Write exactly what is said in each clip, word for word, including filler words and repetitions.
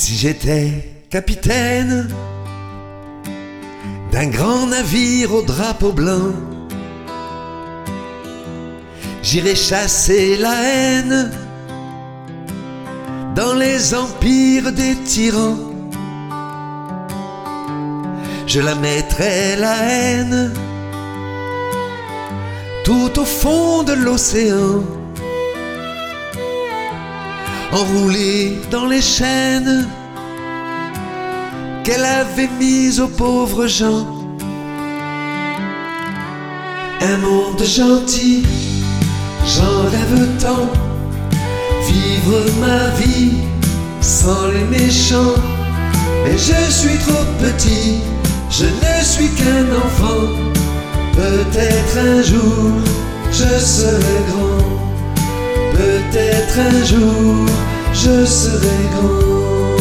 Si j'étais capitaine d'un grand navire au drapeau blanc, j'irais chasser la haine dans les empires des tyrans. Je la mettrais la haine tout au fond de l'océan, enroulée dans les chaînes qu'elle avait mises aux pauvres gens. Un monde gentil, j'en rêve tant, vivre ma vie sans les méchants. Mais je suis trop petit, je ne suis qu'un enfant. Peut-être un jour je serai grand, peut-être un jour je serai grand.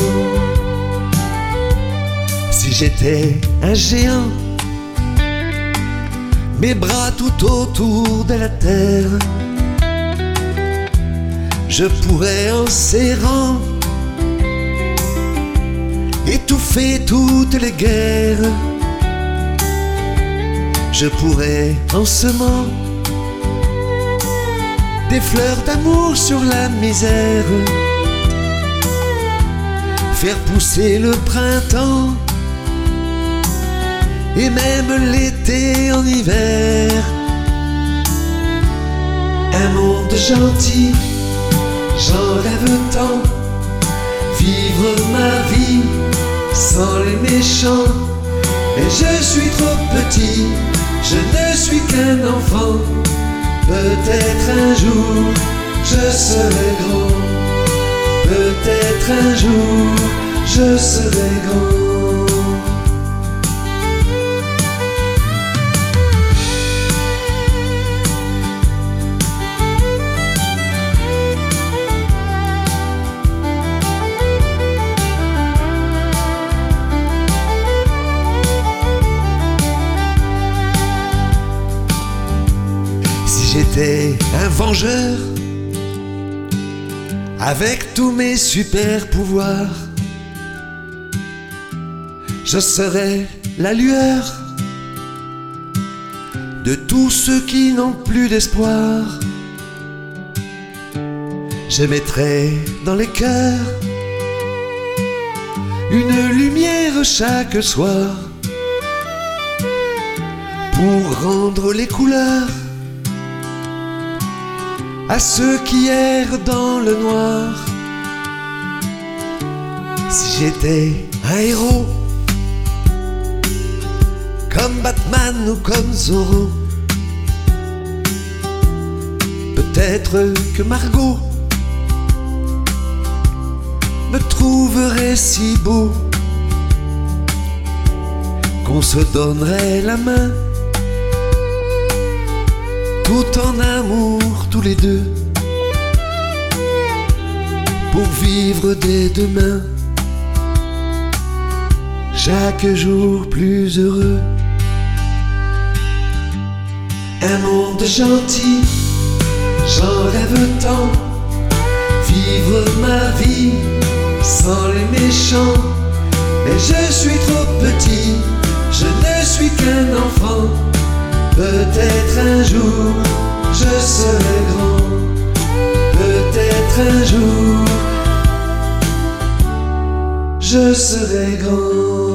Si j'étais un géant, mes bras tout autour de la terre, je pourrais en serrant étouffer toutes les guerres. Je pourrais en semant des fleurs d'amour sur la misère, faire pousser le printemps et même l'été en hiver. Un monde gentil, j'en rêve tant, vivre ma vie sans les méchants. Mais je suis trop petit, je ne suis qu'un enfant. Peut-être un jour je serai grand, peut-être un jour je serai grand. J'étais un vengeur avec tous mes super pouvoirs, je serais la lueur de tous ceux qui n'ont plus d'espoir. Je mettrais dans les cœurs une lumière chaque soir pour rendre les couleurs à ceux qui errent dans le noir. Si j'étais un héros comme Batman ou comme Zorro, peut-être que Margot me trouverait si beau qu'on se donnerait la main tout en amour tous les deux, pour vivre dès demain chaque jour plus heureux. Un monde gentil, j'en rêve tant, vivre ma vie sans les méchants. Mais je suis trop petit, je ne suis qu'un enfant. Peut-être un jour je serai grand, peut-être un jour je serai grand.